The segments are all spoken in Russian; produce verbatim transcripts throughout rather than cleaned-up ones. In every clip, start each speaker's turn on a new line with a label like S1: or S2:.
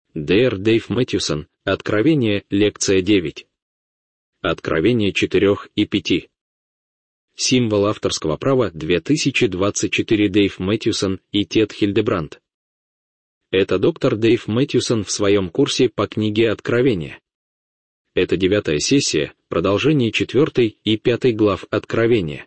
S1: доктор Дэйв Мэтьюсон, Откровение, лекция девять. Откровение четырех и пяти. Символ авторского права две тысячи двадцать четыре. Дэйв Мэтьюсон и Тед Хильдебранд. Это доктор Дэйв Мэтьюсон в своем курсе по книге Откровение. Это девятая сессия, продолжение четвертой и пятой глав Откровения.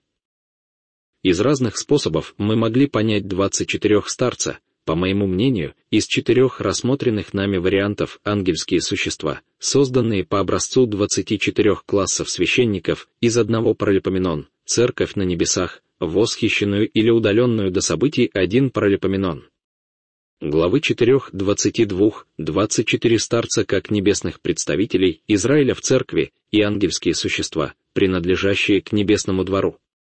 S1: Из разных способов мы могли понять двадцать четыре старца, по моему мнению, из четырех рассмотренных нами вариантов ангельские существа, созданные по образцу двадцати четырёх классов священников из одного паралипоменон, церковь на небесах, восхищенную или удаленную до событий один паралипоменон. Главы четырех двадцати двух, двадцать четыре старца как небесных представителей Израиля в церкви и ангельские существа, принадлежащие к небесному двору.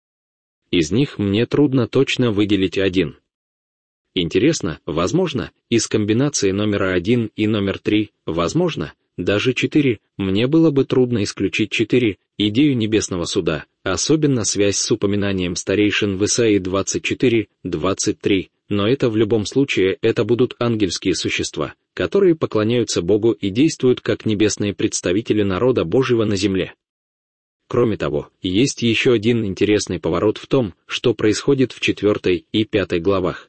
S1: Из них мне трудно точно выделить один. Интересно, возможно, из комбинации номера один и номер три, возможно, даже четыре, мне было бы трудно исключить четыре, идею небесного суда, особенно связь с упоминанием старейшин в Исаии двадцать четыре, двадцать три, но это в любом случае это будут ангельские существа, которые поклоняются Богу и действуют как небесные представители народа Божьего на земле. Кроме того, есть еще один интересный поворот в том, что происходит в четвертой и пятой главах.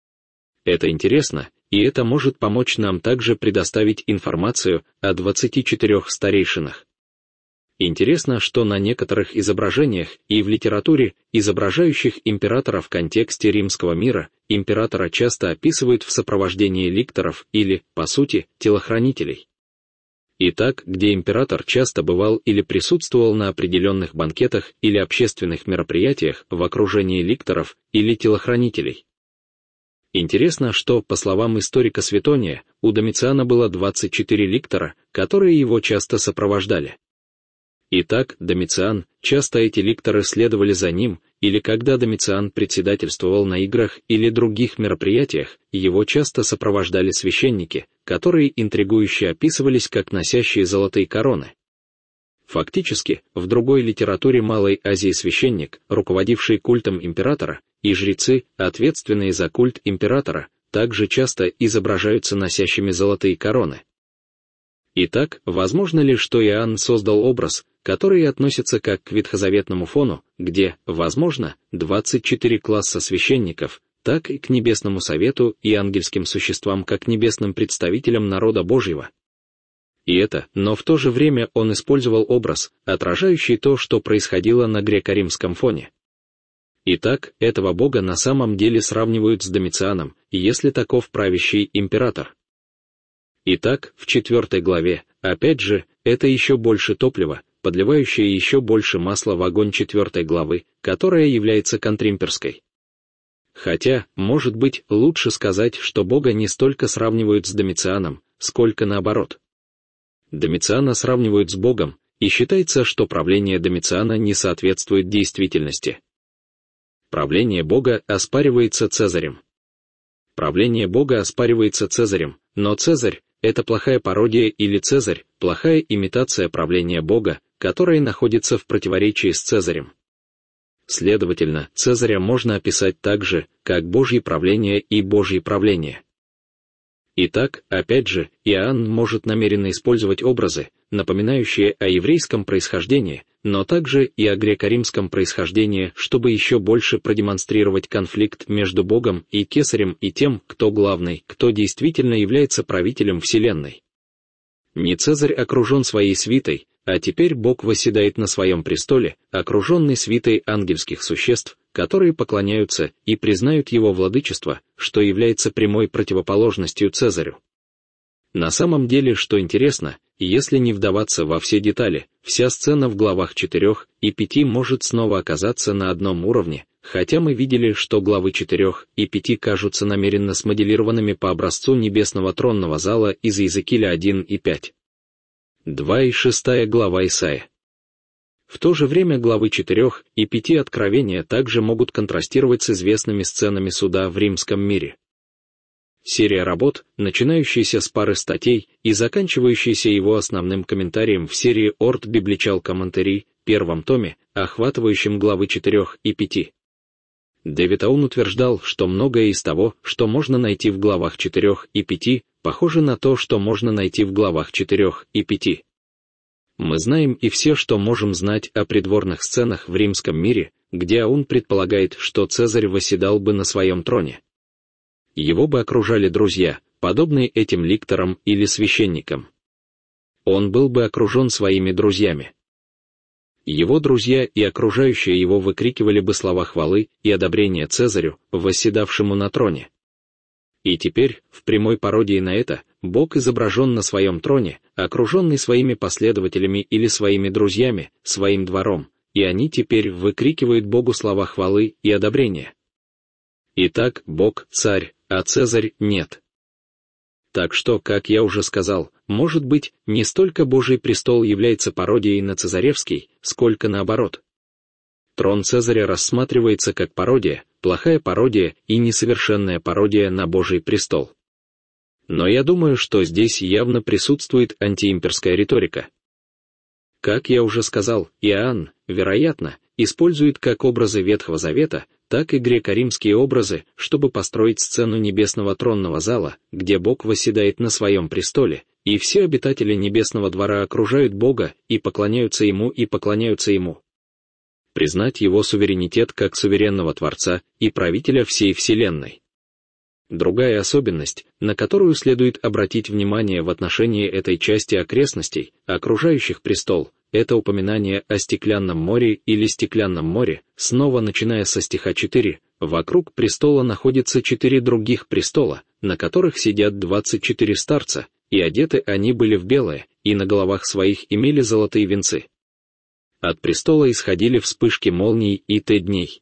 S1: Это интересно, и это может помочь нам также предоставить информацию о двадцати четырёх старейшинах. Интересно, что на некоторых изображениях и в литературе, изображающих императора в контексте римского мира, императора часто описывают в сопровождении ликторов или, по сути, телохранителей. Итак, где император часто бывал или присутствовал на определенных банкетах или общественных мероприятиях в окружении ликторов или телохранителей. Интересно, что, по словам историка Светония, у Домициана было двадцать четыре ликтора, которые его часто сопровождали. Итак, Домициан, часто эти ликторы следовали за ним, или когда Домициан председательствовал на играх или других мероприятиях, его часто сопровождали священники, которые интригующе описывались как носящие золотые короны. Фактически, в другой литературе Малой Азии священник, руководивший культом императора, и жрецы, ответственные за культ императора, также часто изображаются носящими золотые короны. Итак, возможно ли, что Иоанн создал образ, который относится как к ветхозаветному фону, где, возможно, двадцать четыре класса священников, так и к небесному совету и ангельским существам как небесным представителям народа Божьего? И это, но в то же время он использовал образ, отражающий то, что происходило на греко-римском фоне. Итак, этого Бога на самом деле сравнивают с Домицианом, если таков правящий император. Итак, в четвертой главе, опять же, это еще больше топлива, подливающее еще больше масла в огонь четвертой главы, которая является контримперской. Хотя, может быть, лучше сказать, что Бога не столько сравнивают с Домицианом, сколько наоборот. Домициана сравнивают с Богом, и считается, что правление Домициана не соответствует действительности. Правление Бога оспаривается Цезарем. Правление Бога оспаривается Цезарем, но Цезарь — это плохая пародия или Цезарь — плохая имитация правления Бога, которая находится в противоречии с Цезарем. Следовательно, Цезаря можно описать так же, как Божье правление и Божье правление. Итак, опять же, Иоанн может намеренно использовать образы, напоминающие о еврейском происхождении, но также и о греко-римском происхождении, чтобы еще больше продемонстрировать конфликт между Богом и Кесарем и тем, кто главный, кто действительно является правителем Вселенной. Не Цезарь окружен своей свитой, а теперь Бог восседает на своем престоле, окруженный свитой ангельских существ, которые поклоняются и признают его владычество, что является прямой противоположностью Цезарю. На самом деле, что интересно, если не вдаваться во все детали, вся сцена в главах четырех и пяти может снова оказаться на одном уровне, хотя мы видели, что главы четырех и пяти кажутся намеренно смоделированными по образцу небесного тронного зала из Иезекииля один и пять. два и шестая глава Исаия. В то же время главы четырех и пяти Откровения также могут контрастировать с известными сценами суда в римском мире. Серия работ, начинающаяся с пары статей и заканчивающаяся его основным комментарием в серии Ort Biblical Commentary, первом томе, охватывающем главы четырех и пяти. Дэвид Аун утверждал, что многое из того, что можно найти в главах четырех и пяти, похоже на то, что можно найти в главах четырех и пяти. Мы знаем и все, что можем знать о придворных сценах в римском мире, где Аун предполагает, что Цезарь восседал бы на своем троне. Его бы окружали друзья, подобные этим ликторам или священникам. Он был бы окружен своими друзьями. Его друзья и окружающие его выкрикивали бы слова хвалы и одобрения Цезарю, восседавшему на троне. И теперь, в прямой пародии на это, Бог изображен на своем троне, окруженный своими последователями или своими друзьями, своим двором, и они теперь выкрикивают Богу слова хвалы и одобрения. Итак, Бог — царь, а Цезарь — нет. Так что, как я уже сказал, может быть, не столько Божий престол является пародией на Цезаревский, сколько наоборот. Трон Цезаря рассматривается как пародия, плохая пародия и несовершенная пародия на Божий престол. Но я думаю, что здесь явно присутствует антиимперская риторика. Как я уже сказал, Иоанн, вероятно, использует как образы Ветхого Завета, так и греко-римские образы, чтобы построить сцену небесного тронного зала, где Бог восседает на своем престоле, и все обитатели небесного двора окружают Бога и поклоняются Ему и поклоняются Ему. Признать Его суверенитет как суверенного Творца и правителя всей Вселенной. Другая особенность, на которую следует обратить внимание в отношении этой части окрестностей, окружающих престол, это упоминание о стеклянном море или стеклянном море, снова начиная со стиха четыре, вокруг престола находится четыре других престола, на которых сидят двадцать четыре старца, и одеты они были в белое, и на головах своих имели золотые венцы. От престола исходили вспышки молний и т-дней.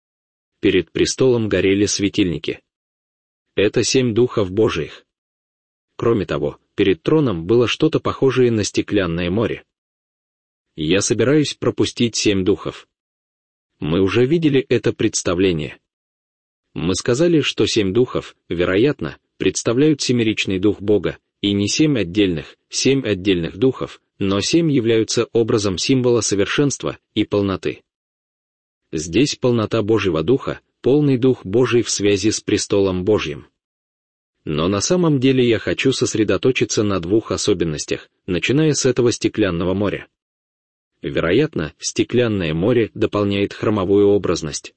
S1: Перед престолом горели светильники. Это семь духов Божиих. Кроме того, перед троном было что-то похожее на стеклянное море. Я собираюсь пропустить семь духов. Мы уже видели это представление. Мы сказали, что семь духов, вероятно, представляют семеричный дух Бога, и не семь отдельных, семь отдельных духов, но семь являются образом символа совершенства и полноты. Здесь полнота Божьего Духа, полный Дух Божий в связи с престолом Божьим. Но на самом деле я хочу сосредоточиться на двух особенностях, начиная с этого стеклянного моря. Вероятно, стеклянное море дополняет храмовую образность.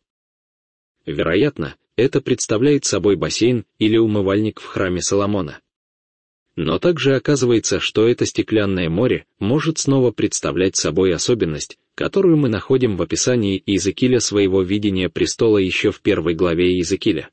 S1: Вероятно, это представляет собой бассейн или умывальник в храме Соломона. Но также оказывается, что это стеклянное море может снова представлять собой особенность, которую мы находим в описании Иезекииля своего видения престола еще в первой главе Иезекииля.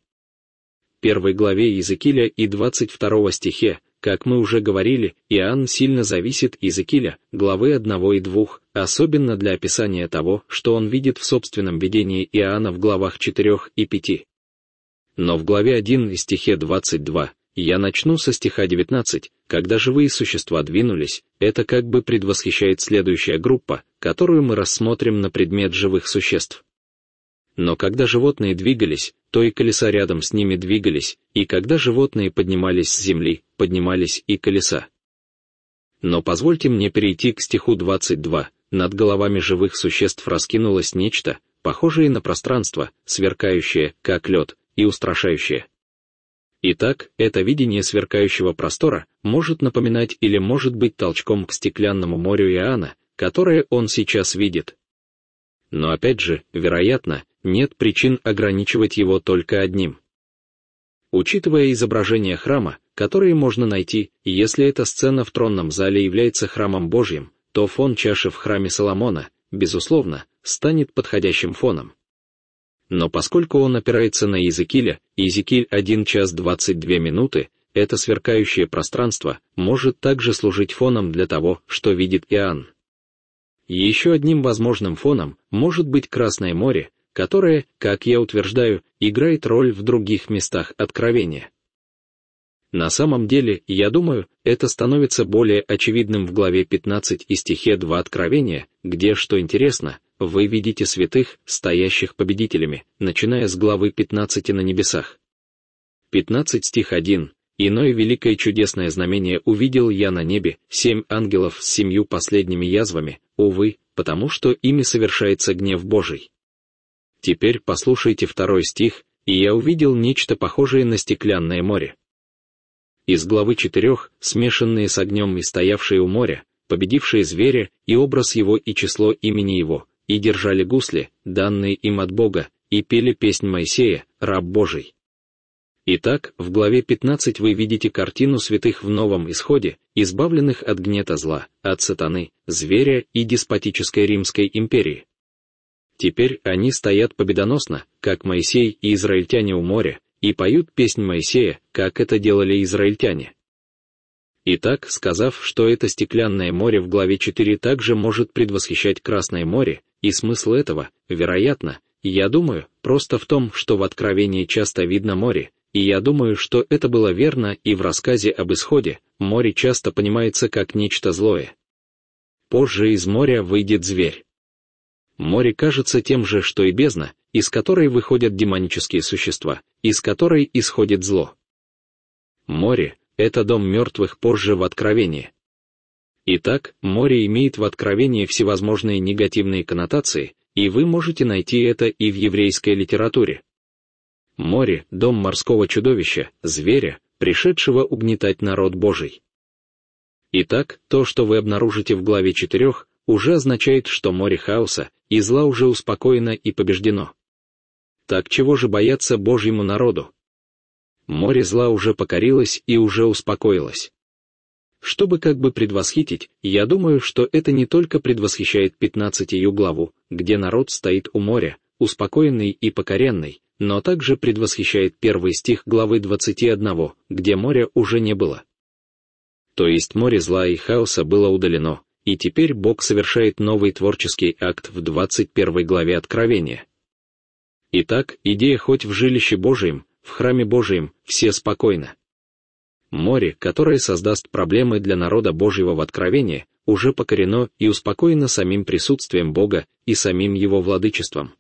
S1: В первой главе Иезекииля и двадцать втором стихе, как мы уже говорили, Иоанн сильно зависит Иезекииля, главы одного и двух, особенно для описания того, что он видит в собственном видении Иоанна в главах четырех и пяти. Но в главе один и стихе двадцать два, я начну со стиха девятнадцать, когда живые существа двинулись, это как бы предвосхищает следующая группа, которую мы рассмотрим на предмет живых существ. Но когда животные двигались, то и колеса рядом с ними двигались, и когда животные поднимались с земли, поднимались и колеса. Но позвольте мне перейти к стиху двадцать два, над головами живых существ раскинулось нечто, похожее на пространство, сверкающее, как лед, и устрашающее. Итак, это видение сверкающего простора может напоминать или может быть толчком к стеклянному морю Иоанна, которое он сейчас видит. Но опять же, вероятно, нет причин ограничивать его только одним. Учитывая изображение храма, которые можно найти, если эта сцена в тронном зале является храмом Божьим, то фон чаши в храме Соломона, безусловно, станет подходящим фоном. Но поскольку он опирается на Иезекииля, Иезекииль один час двадцать две минуты, это сверкающее пространство может также служить фоном для того, что видит Иоанн. Еще одним возможным фоном может быть Красное море, которое, как я утверждаю, играет роль в других местах Откровения. На самом деле, я думаю, это становится более очевидным в главе пятнадцать и стихе два Откровения, где, что интересно, вы видите святых, стоящих победителями, начиная с главы пятнадцати на небесах. пятнадцать стих один. Иное великое чудесное знамение увидел я на небе, семь ангелов с семью последними язвами, увы, потому что ими совершается гнев Божий. Теперь послушайте второй стих: «И я увидел нечто похожее на стеклянное море». Из главы четырех, смешанные с огнем и стоявшие у моря, победившие зверя, и образ его и число имени его, и держали гусли, данные им от Бога, и пели песнь Моисея, раб Божий. Итак, в главе пятнадцать вы видите картину святых в новом исходе, избавленных от гнета зла, от сатаны, зверя и деспотической Римской империи. Теперь они стоят победоносно, как Моисей и израильтяне у моря, и поют песнь Моисея, как это делали израильтяне. Итак, сказав, что это стеклянное море в главе четыре также может предвосхищать Красное море, и смысл этого, вероятно, я думаю, просто в том, что в Откровении часто видно море, и я думаю, что это было верно и в рассказе об Исходе, море часто понимается как нечто злое. Позже из моря выйдет зверь. Море кажется тем же, что и бездна, из которой выходят демонические существа, из которой исходит зло. Море — это дом мертвых позже в Откровении. Итак, море имеет в Откровении всевозможные негативные коннотации, и вы можете найти это и в еврейской литературе. Море — дом морского чудовища, зверя, пришедшего угнетать народ Божий. Итак, то, что вы обнаружите в главе четырех, уже означает, что море хаоса и зла уже успокоено и побеждено. Так чего же бояться Божьему народу? Море зла уже покорилось и уже успокоилось. Чтобы как бы предвосхитить, я думаю, что это не только предвосхищает пятнадцатую главу, где народ стоит у моря, успокоенный и покоренный, но также предвосхищает первый стих главы двадцать один, где моря уже не было. То есть море зла и хаоса было удалено, и теперь Бог совершает новый творческий акт в двадцать первой главе Откровения. Итак, идея хоть в жилище Божьем, в храме Божьем, все спокойно. Море, которое создаст проблемы для народа Божьего в Откровении, уже покорено и успокоено самим присутствием Бога и самим Его владычеством.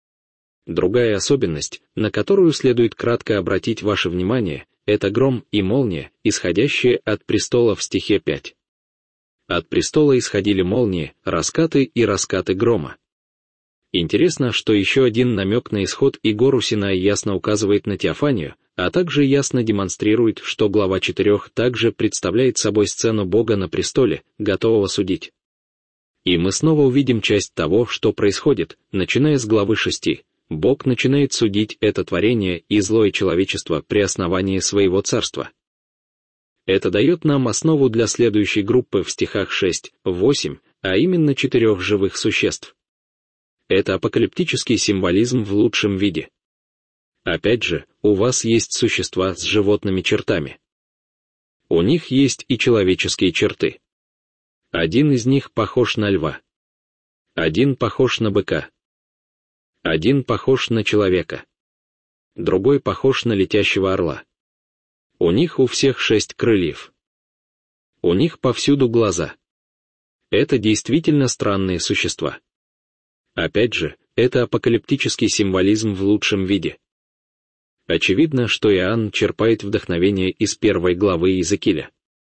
S1: Другая особенность, на которую следует кратко обратить ваше внимание, это гром и молния, исходящие от престола в стихе пять. От престола исходили молнии, раскаты и раскаты грома. Интересно, что еще один намек на исход и гору Синай ясно указывает на теофанию, а также ясно демонстрирует, что глава четырех также представляет собой сцену Бога на престоле, готового судить. И мы снова увидим часть того, что происходит, начиная с главы шести. Бог начинает судить это творение и злое человечество при основании своего царства. Это дает нам основу для следующей группы в стихах шесть-восемь, а именно четырех живых существ. Это апокалиптический символизм в лучшем виде. Опять же, у вас есть существа с животными чертами. У них есть и человеческие черты. Один из них похож на льва. Один похож на быка. Один похож на человека. Другой похож на летящего орла. У них у всех шесть крыльев. У них повсюду глаза. Это действительно странные существа. Опять же, это апокалиптический символизм в лучшем виде. Очевидно, что Иоанн черпает вдохновение из первой главы Иезекииля.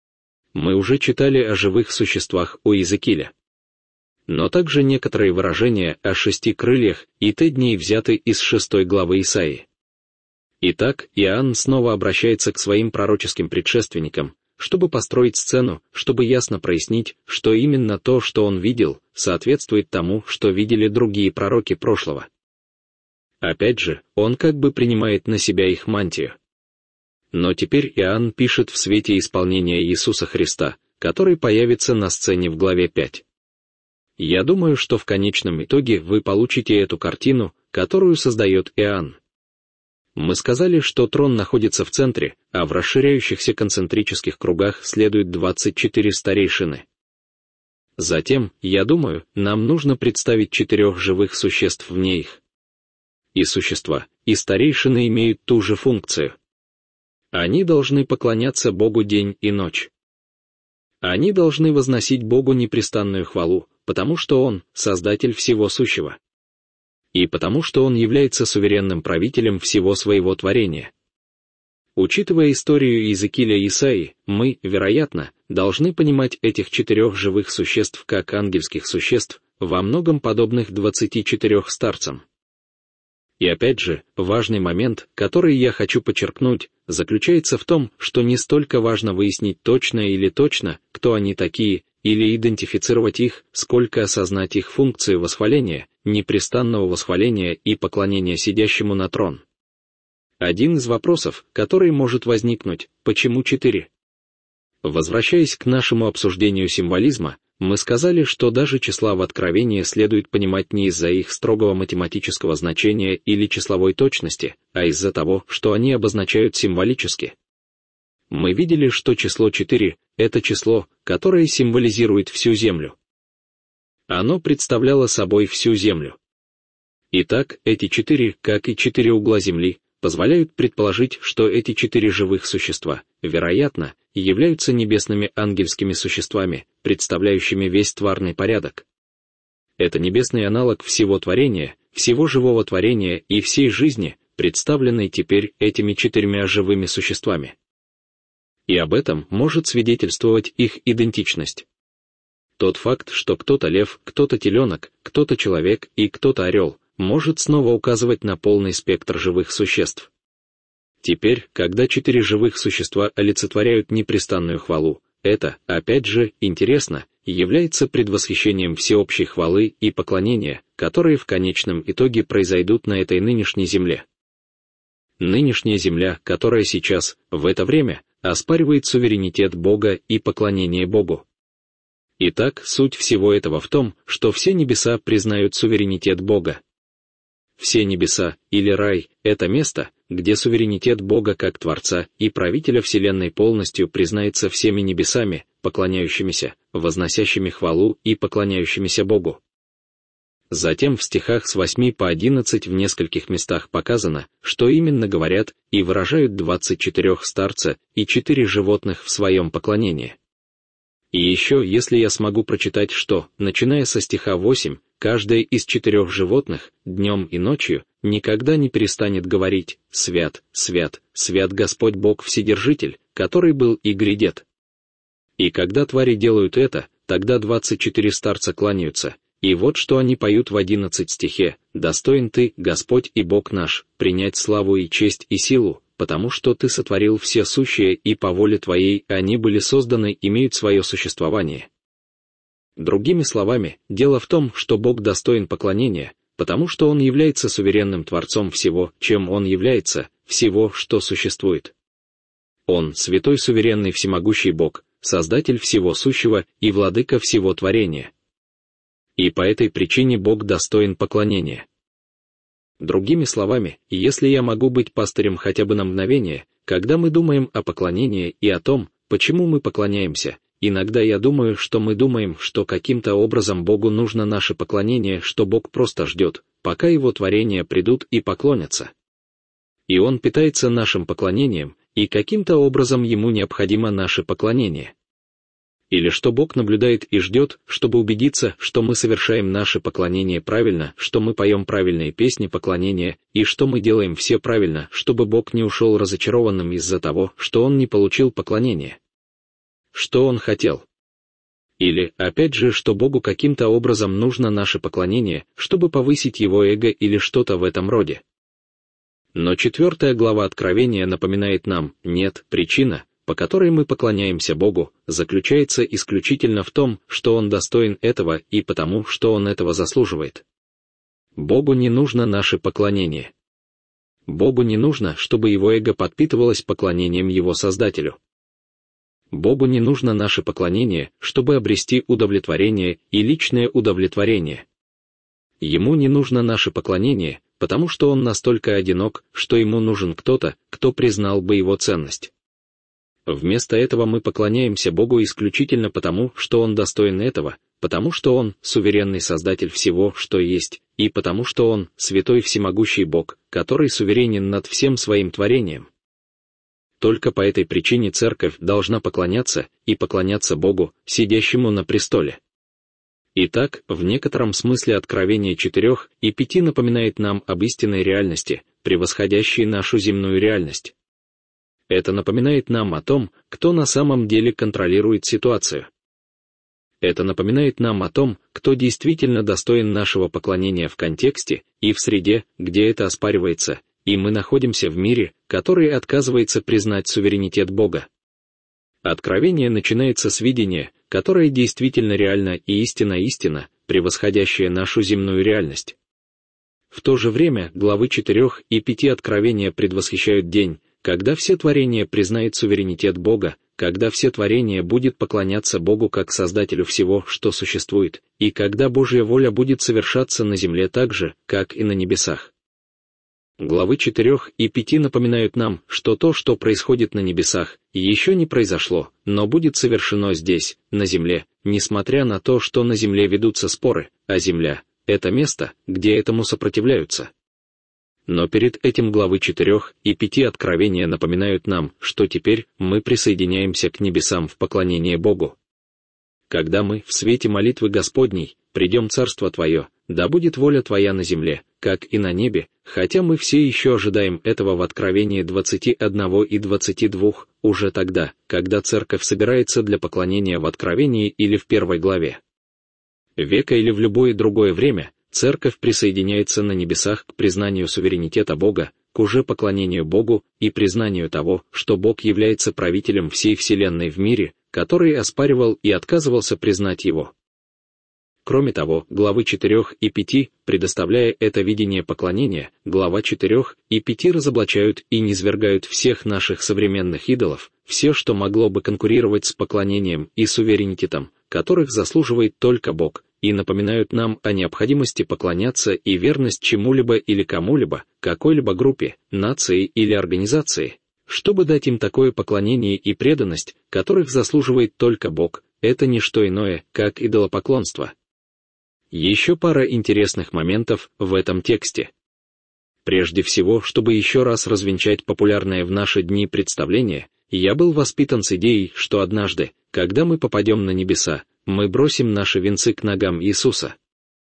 S1: Мы уже читали о живых существах у Иезекииля. Но также некоторые выражения о шести крыльях и тедней взяты из шестой главы Исаии. Итак, Иоанн снова обращается к своим пророческим предшественникам, чтобы построить сцену, чтобы ясно прояснить, что именно то, что он видел, соответствует тому, что видели другие пророки прошлого. Опять же, он как бы принимает на себя их мантию. Но теперь Иоанн пишет в свете исполнения Иисуса Христа, который появится на сцене в главе пять. Я думаю, что в конечном итоге вы получите эту картину, которую создает Иоанн. Мы сказали, что трон находится в центре, а в расширяющихся концентрических кругах следует двадцать четыре старейшины. Затем, я думаю, нам нужно представить четырех живых существ вне их. И существа, и старейшины имеют ту же функцию. Они должны поклоняться Богу день и ночь. Они должны возносить Богу непрестанную хвалу, потому что Он — Создатель всего сущего. И потому что Он является суверенным правителем всего своего творения. Учитывая историю Иезекииля и Исаии, мы, вероятно, должны понимать этих четырех живых существ как ангельских существ, во многом подобных двадцати четырем старцам. И опять же, важный момент, который я хочу подчеркнуть, заключается в том, что не столько важно выяснить точно или точно, кто они такие, или идентифицировать их, сколько осознать их функцию восхваления, непрестанного восхваления и поклонения сидящему на трон. Один из вопросов, который может возникнуть: почему четыре? Возвращаясь к нашему обсуждению символизма, мы сказали, что даже числа в Откровении следует понимать не из-за их строгого математического значения или числовой точности, а из-за того, что они обозначают символически. Мы видели, что число четыре — это число, которое символизирует всю Землю. Оно представляло собой всю Землю. Итак, эти четыре, как и четыре угла Земли, позволяют предположить, что эти четыре живых существа, вероятно, являются небесными ангельскими существами, представляющими весь тварный порядок. Это небесный аналог всего творения, всего живого творения и всей жизни, представленной теперь этими четырьмя живыми существами. И об этом может свидетельствовать их идентичность. Тот факт, что кто-то лев, кто-то теленок, кто-то человек и кто-то орел, может снова указывать на полный спектр живых существ. Теперь, когда четыре живых существа олицетворяют непрестанную хвалу, это, опять же, интересно, является предвосхищением всеобщей хвалы и поклонения, которые в конечном итоге произойдут на этой нынешней земле. Нынешняя земля, которая сейчас, в это время, оспаривает суверенитет Бога и поклонение Богу. Итак, суть всего этого в том, что все небеса признают суверенитет Бога. Все небеса, или рай, это место, где суверенитет Бога как Творца и Правителя Вселенной полностью признается всеми небесами, поклоняющимися, возносящими хвалу и поклоняющимися Богу. Затем в стихах с восьми по одиннадцать в нескольких местах показано, что именно говорят и выражают двадцать четыре старца и четыре животных в своем поклонении. И еще, если я смогу прочитать, что, начиная со стиха восемь, каждое из четырех животных, днем и ночью, никогда не перестанет говорить: «Свят, свят, свят Господь Бог Вседержитель, который был и грядет». И когда твари делают это, тогда двадцать четыре старца кланяются, и вот что они поют в одиннадцатом стихе: «Достоин Ты, Господь и Бог наш, принять славу и честь и силу, потому что Ты сотворил все сущее, и по воле Твоей они были созданы, имеют свое существование». Другими словами, дело в том, что Бог достоин поклонения, потому что Он является суверенным Творцом всего, чем Он является, всего, что существует. Он — святой, суверенный, всемогущий Бог, Создатель всего сущего и Владыка всего творения. И по этой причине Бог достоин поклонения. Другими словами, если я могу быть пастырем хотя бы на мгновение, когда мы думаем о поклонении и о том, почему мы поклоняемся, иногда я думаю, что мы думаем, что каким-то образом Богу нужно наше поклонение, что Бог просто ждет, пока Его творения придут и поклонятся. И Он питается нашим поклонением, и каким-то образом Ему необходимо наше поклонение. Или что Бог наблюдает и ждет, чтобы убедиться, что мы совершаем наше поклонение правильно, что мы поем правильные песни поклонения, и что мы делаем все правильно, чтобы Бог не ушел разочарованным из-за того, что Он не получил поклонение. Что Он хотел? Или, опять же, что Богу каким-то образом нужно наше поклонение, чтобы повысить Его эго или что-то в этом роде. Но четвертая глава Откровения напоминает нам: нет, причина, по которой мы поклоняемся Богу, заключается исключительно в том, что Он достоин этого и потому, что Он этого заслуживает. Богу не нужно наше поклонение. Богу не нужно, чтобы Его эго подпитывалось поклонением Его Создателю. Богу не нужно наше поклонение, чтобы обрести удовлетворение и личное удовлетворение. Ему не нужно наше поклонение, потому что Он настолько одинок, что Ему нужен кто-то, кто признал бы Его ценность. Вместо этого мы поклоняемся Богу исключительно потому, что Он достоин этого, потому что Он — суверенный Создатель всего, что есть, и потому что Он — святой всемогущий Бог, который суверенен над всем своим творением. Только по этой причине Церковь должна поклоняться и поклоняться Богу, сидящему на престоле. Итак, в некотором смысле Откровение четырех и пяти напоминает нам об истинной реальности, превосходящей нашу земную реальность. Это напоминает нам о том, кто на самом деле контролирует ситуацию. Это напоминает нам о том, кто действительно достоин нашего поклонения в контексте и в среде, где это оспаривается, и мы находимся в мире, который отказывается признать суверенитет Бога. Откровение начинается с видения, которое действительно реально и истинно-истина, превосходящее нашу земную реальность. В то же время главы четырех и пяти Откровения предвосхищают день, когда все творение признает суверенитет Бога, когда все творение будет поклоняться Богу как Создателю всего, что существует, и когда Божья воля будет совершаться на земле так же, как и на небесах. Главы четырех и пяти напоминают нам, что то, что происходит на небесах, еще не произошло, но будет совершено здесь, на земле, несмотря на то, что на земле ведутся споры, а земля — это место, где этому сопротивляются. Но перед этим главы четырех и пяти Откровения напоминают нам, что теперь мы присоединяемся к небесам в поклонение Богу. Когда мы, в свете молитвы Господней, придем Царство Твое, да будет воля Твоя на земле, как и на небе, хотя мы все еще ожидаем этого в Откровении двадцати одного и двадцати двух, уже тогда, когда Церковь собирается для поклонения в Откровении или в первой главе. Века или в любое другое время, Церковь присоединяется на небесах к признанию суверенитета Бога, к уже поклонению Богу и признанию того, что Бог является правителем всей Вселенной в мире, который оспаривал и отказывался признать его. Кроме того, главы четырех и пяти, предоставляя это видение поклонения, глава четырех и пяти разоблачают и низвергают всех наших современных идолов, все, что могло бы конкурировать с поклонением и суверенитетом, которых заслуживает только Бог, и напоминают нам о необходимости поклоняться и верность чему-либо или кому-либо, какой-либо группе, нации или организации, чтобы дать им такое поклонение и преданность, которых заслуживает только Бог. Это не что иное, как идолопоклонство. Еще пара интересных моментов в этом тексте. Прежде всего, чтобы еще раз развенчать популярное в наши дни представление, я был воспитан с идеей, что однажды, когда мы попадем на небеса, мы бросим наши венцы к ногам Иисуса.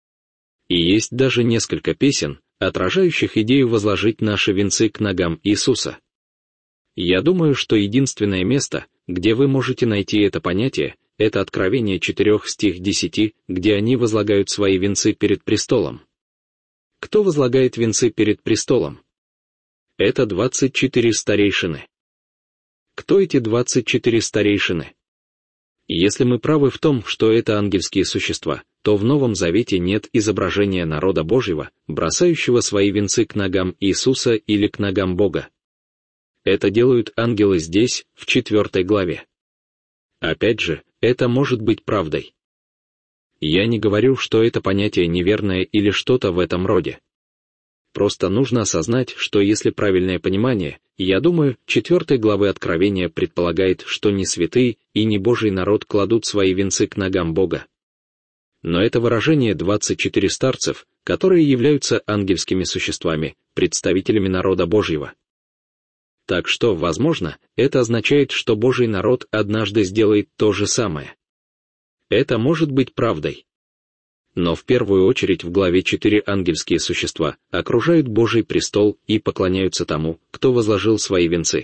S1: И есть даже несколько песен, отражающих идею возложить наши венцы к ногам Иисуса. Я думаю, что единственное место, где вы можете найти это понятие, это Откровение четырех стих десяти, где они возлагают свои венцы перед престолом. Кто возлагает венцы перед престолом? Это двадцать четыре старейшины. Кто эти двадцать четыре старейшины? Если мы правы в том, что это ангельские существа, то в Новом Завете нет изображения народа Божьего, бросающего свои венцы к ногам Иисуса или к ногам Бога. Это делают ангелы здесь, в четвертой главе. Опять же, это может быть правдой. Я не говорю, что это понятие неверное или что-то в этом роде. Просто нужно осознать, что если правильное понимание, я думаю, четвертой главы Откровения предполагает, что не святые и не Божий народ кладут свои венцы к ногам Бога. Но это выражение двадцать четыре старцев, которые являются ангельскими существами, представителями народа Божьего. Так что, возможно, это означает, что Божий народ однажды сделает то же самое. Это может быть правдой. Но в первую очередь в главе четыре ангельские существа окружают Божий престол и поклоняются тому, кто возложил свои венцы.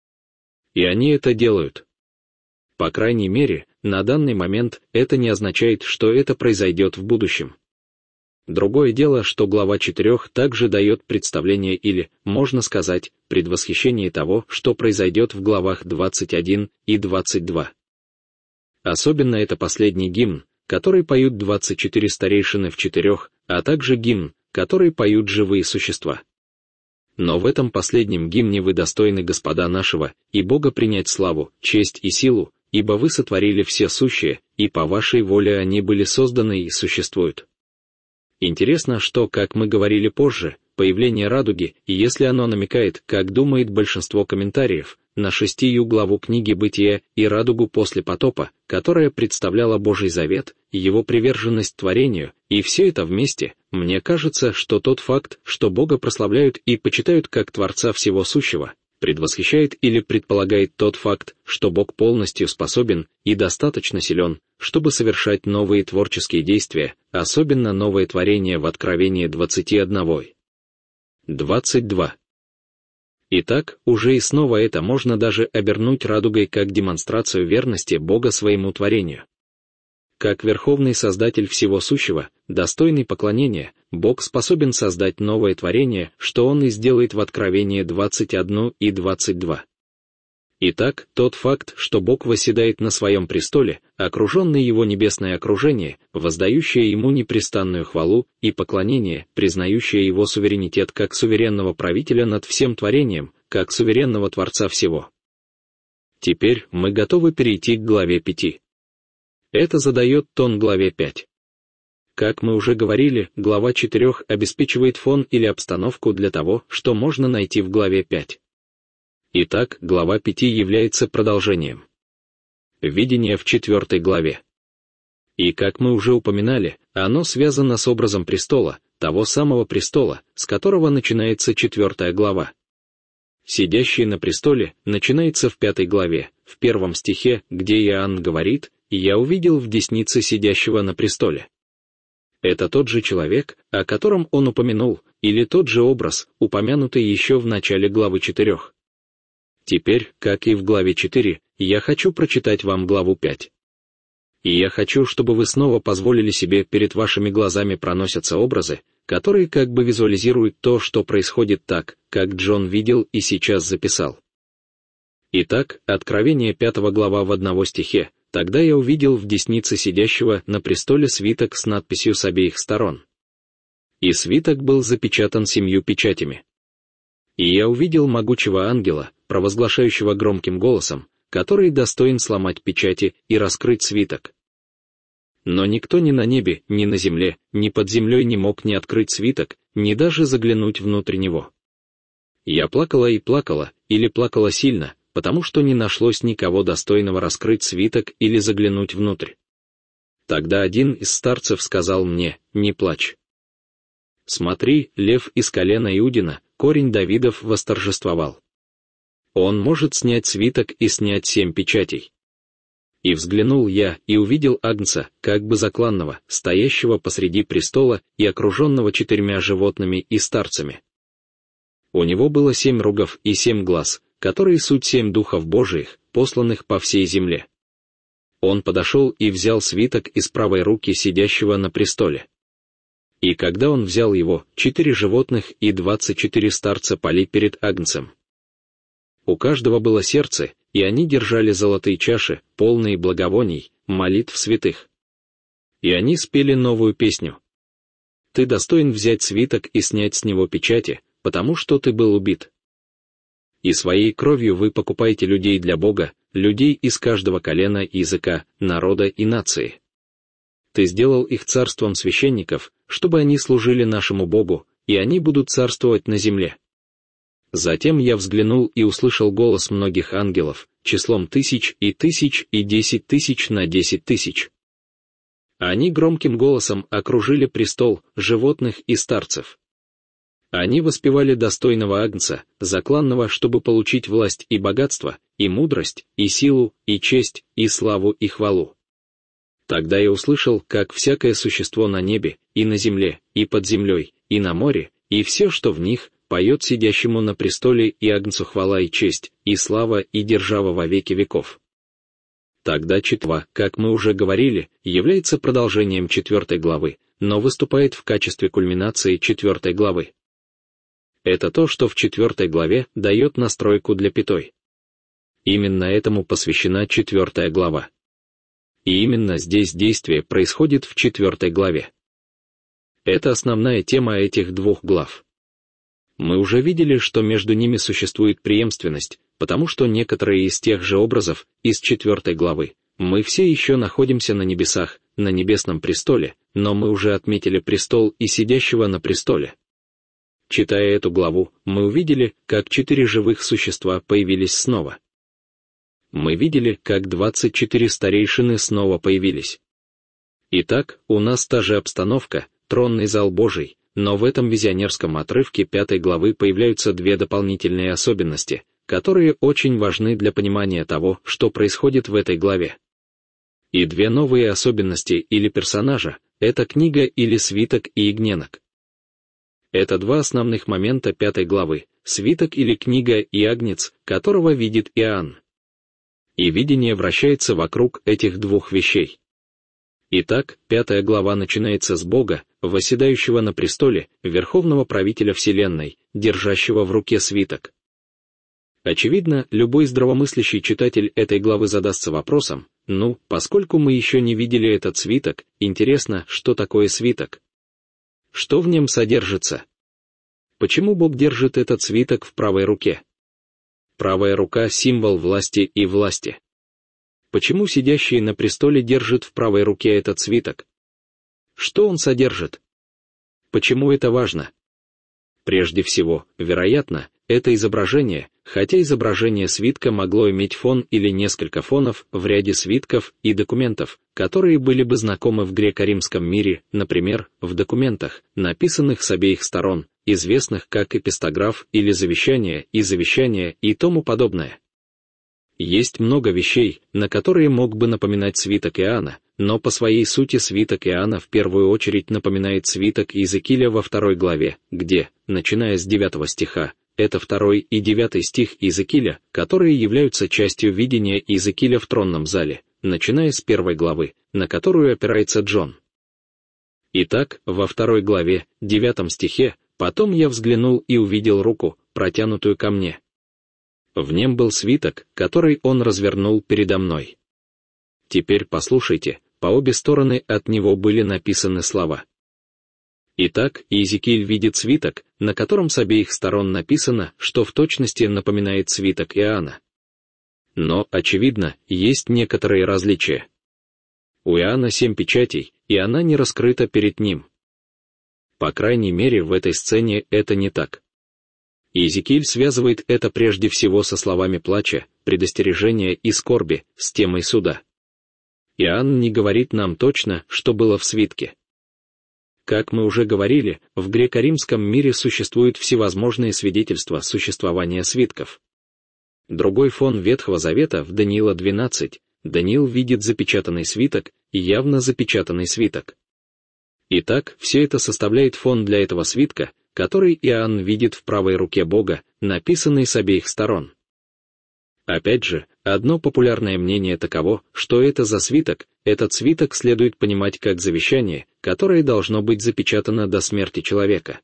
S1: И они это делают. По крайней мере, на данный момент это не означает, что это произойдет в будущем. Другое дело, что глава четырех также дает представление или, можно сказать, предвосхищение того, что произойдет в главах двадцать один и двадцать два. Особенно это последний гимн, который поют двадцать четыре старейшины в четырех, а также гимн, который поют живые существа. Но в этом последнем гимне вы достойны Господа нашего, и Бога принять славу, честь и силу, ибо вы сотворили все сущее, и по вашей воле они были созданы и существуют. Интересно, что, как мы говорили позже, появление радуги, и если оно намекает, как думает большинство комментариев, на шестую главу книги Бытия и радугу после потопа, которая представляла Божий завет, его приверженность творению, и все это вместе, мне кажется, что тот факт, что Бога прославляют и почитают как Творца всего сущего, предвосхищает или предполагает тот факт, что Бог полностью способен и достаточно силен, чтобы совершать новые творческие действия, особенно новое творение в Откровении двадцати одного. двадцать два. Итак, уже и снова это можно даже обернуть радугой как демонстрацию верности Бога своему творению. как Верховный Создатель всего сущего, достойный поклонения, Бог способен создать новое творение, что Он и сделает в Откровении двадцать один и двадцать два. Итак, тот факт, что Бог восседает на своем престоле, окруженный Его небесное окружение, воздающее Ему непрестанную хвалу и поклонение, признающее Его суверенитет как суверенного правителя над всем творением, как суверенного Творца всего. Теперь мы готовы перейти к главе пяти. Это задает тон главе пять. Как мы уже говорили, глава четыре обеспечивает фон или обстановку для того, что можно найти в главе пять. Итак, глава пять является продолжением. Видение в четвертой главе. И как мы уже упоминали, оно связано с образом престола, того самого престола, с которого начинается четвертая глава. Сидящий на престоле начинается в пятой главе, в первом стихе, где Иоанн говорит: «И я увидел в деснице сидящего на престоле». Это тот же человек, о котором он упомянул, или тот же образ, упомянутый еще в начале главы четыре. Теперь, как и в главе четыре, я хочу прочитать вам главу пять. И я хочу, чтобы вы снова позволили себе перед вашими глазами проносятся образы, которые как бы визуализируют то, что происходит так, как Джон видел и сейчас записал. Итак, Откровение пятая глава в одного стихе: «Тогда я увидел в деснице сидящего на престоле свиток с надписью с обеих сторон. И свиток был запечатан семью печатями. И я увидел могучего ангела, провозглашающего громким голосом, который достоин сломать печати и раскрыть свиток. Но никто ни на небе, ни на земле, ни под землей не мог ни открыть свиток, ни даже заглянуть внутрь него. Я плакала и плакала, или плакала сильно, потому что не нашлось никого достойного раскрыть свиток или заглянуть внутрь. Тогда один из старцев сказал мне: не плачь. Смотри, лев из колена Иудина, корень Давидов, восторжествовал. Он может снять свиток и снять семь печатей. И взглянул я, и увидел агнца, как бы закланного, стоящего посреди престола и окруженного четырьмя животными и старцами. У него было семь рогов и семь глаз, которые суть семь духов Божиих, посланных по всей земле. Он подошел и взял свиток из правой руки сидящего на престоле. И когда он взял его, четыре животных и двадцать четыре старца пали перед агнцем. У каждого было сердце, и они держали золотые чаши, полные благовоний, молитв святых. И они спели новую песню. «Ты достоин взять свиток и снять с него печати, потому что ты был убит. И своей кровью вы покупаете людей для Бога, людей из каждого колена, языка, народа и нации. Ты сделал их царством священников, чтобы они служили нашему Богу, и они будут царствовать на земле». Затем я взглянул и услышал голос многих ангелов, числом тысяч и тысяч и десять тысяч на десять тысяч. Они громким голосом окружили престол, животных и старцев. Они воспевали достойного агнца, закланного, чтобы получить власть и богатство, и мудрость, и силу, и честь, и славу, и хвалу. Тогда я услышал, как всякое существо на небе, и на земле, и под землей, и на море, и все, что в них, поет сидящему на престоле и агнцу хвала и честь, и слава, и держава во веки веков. Тогда четва, как мы уже говорили, является продолжением четвертой главы, но выступает в качестве кульминации четвертой главы. Это то, что в четвертой главе дает настройку для пятой. Именно этому посвящена четвертая глава. И именно здесь действие происходит в четвертой главе. Это основная тема этих двух глав. Мы уже видели, что между ними существует преемственность, потому что некоторые из тех же образов из четвертой главы мы все еще находимся на небесах, на небесном престоле, но мы уже отметили престол и сидящего на престоле. Читая эту главу, мы увидели, как четыре живых существа появились снова. Мы видели, как двадцать четыре старейшины снова появились. Итак, у нас та же обстановка, тронный зал Божий, но в этом визионерском отрывке пятой главы появляются две дополнительные особенности, которые очень важны для понимания того, что происходит в этой главе. И две новые особенности или персонажа — это книга или свиток и ягненок. Это два основных момента пятой главы — свиток или книга и агнец, которого видит Иоанн. И видение вращается вокруг этих двух вещей. Итак, пятая глава начинается с Бога, восседающего на престоле, верховного правителя Вселенной, держащего в руке свиток. Очевидно, любой здравомыслящий читатель этой главы задастся вопросом: ну, поскольку мы еще не видели этот свиток, интересно, что такое свиток? Что в нем содержится? Почему Бог держит этот свиток в правой руке? Правая рука — символ власти и власти. Почему сидящий на престоле держит в правой руке этот свиток? Что он содержит? Почему это важно? Прежде всего, вероятно, это изображение, хотя изображение свитка могло иметь фон или несколько фонов в ряде свитков и документов, которые были бы знакомы в греко-римском мире, например, в документах, написанных с обеих сторон, известных как эпистограф или завещание и завещание и тому подобное. Есть много вещей, на которые мог бы напоминать свиток Иоанна, но по своей сути свиток Иоанна в первую очередь напоминает свиток Иезекииля во второй главе, где, начиная с девятого стиха, это второй и девятый стих Иезекииля, которые являются частью видения Иезекииля в тронном зале, начиная с первой главы, на которую опирается Джон. Итак, во второй главе, девятом стихе, «Потом я взглянул и увидел руку, протянутую ко мне. В нем был свиток, который он развернул передо мной». Теперь послушайте, по обе стороны от него были написаны слова. Итак, Иезекииль видит свиток, на котором с обеих сторон написано, что в точности напоминает свиток Иоанна. Но, очевидно, есть некоторые различия. У Иоанна семь печатей, и она не раскрыта перед ним. По крайней мере, в этой сцене это не так. Иезекииль связывает это прежде всего со словами плача, предостережения и скорби, с темой суда. Иоанн не говорит нам точно, что было в свитке. Как мы уже говорили, в греко-римском мире существуют всевозможные свидетельства существования свитков. Другой фон Ветхого Завета в Даниила двенадцать, Даниил видит запечатанный свиток, и явно запечатанный свиток. Итак, все это составляет фон для этого свитка, который Иоанн видит в правой руке Бога, написанный с обеих сторон. Опять же, одно популярное мнение таково, что это за свиток, этот свиток следует понимать как завещание, которое должно быть запечатано до смерти человека.